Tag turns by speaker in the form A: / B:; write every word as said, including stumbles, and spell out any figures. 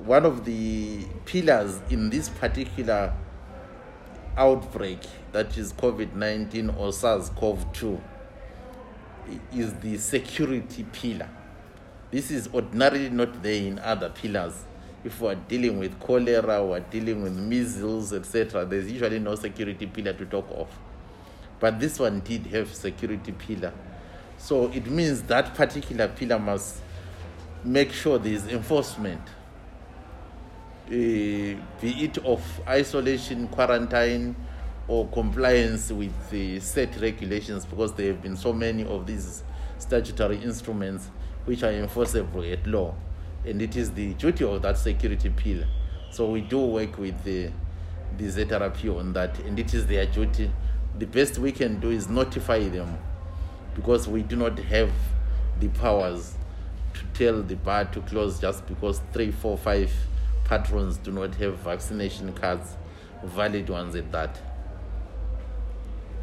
A: one of the pillars in this particular outbreak, that is COVID nineteen or SARS-CoV two, is the security pillar. This is ordinarily not there in other pillars. If we are dealing with cholera, we are dealing with measles, et cetera, there's usually no security pillar to talk of. But this one did have security pillar. So it means that particular pillar must make sure there is enforcement, uh, be it of isolation, quarantine, or compliance with the set regulations, because there have been so many of these statutory instruments which are enforceable at law. And it is the duty of that security pillar. So we do work with the, the Z R P on that, and it is their duty. The best we can do is notify them, because we do not have the powers to tell the bar to close just because three, four, five patrons do not have vaccination cards, valid ones at that.